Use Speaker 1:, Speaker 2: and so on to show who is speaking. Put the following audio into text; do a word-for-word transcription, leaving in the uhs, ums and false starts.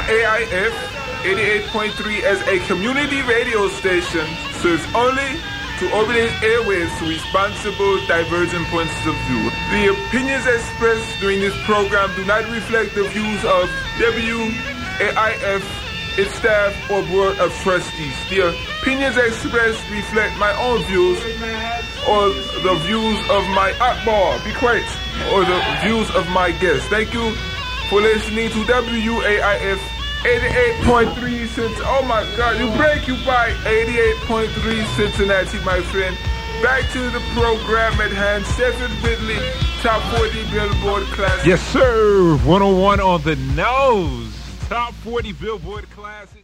Speaker 1: A I F eighty-eight point three as a community radio station serves only to open its airwaves to responsible, divergent points of view. The opinions expressed during this program do not reflect the views of W A I F, its staff, or board of trustees. The opinions expressed reflect my own views or the views of my Akbar, be quiet, or the views of my guests. Thank you for listening to W A I F eighty-eight point three Cincinnati. Oh my God, you break you by eighty-eight point three Cincinnati, my friend. Back to the program at hand. Stephen Whitley, Top forty Billboard Classic.
Speaker 2: Yes, sir. one oh one on the nose. Top forty Billboard Classic.